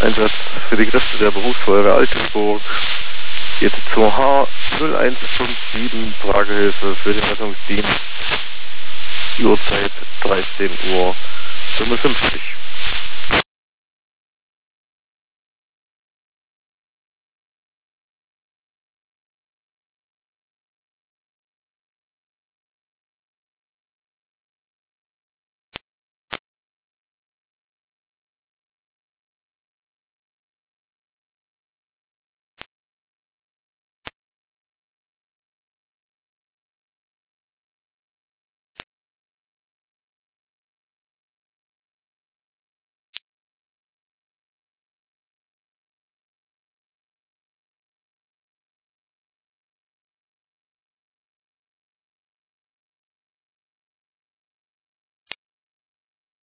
Einsatz für die Kräfte der Berufsfeuerwehr Altenburg. Jetzt zur H0157 Tragehilfe für den Rettungsdienst. Die Uhrzeit 13:55 Uhr.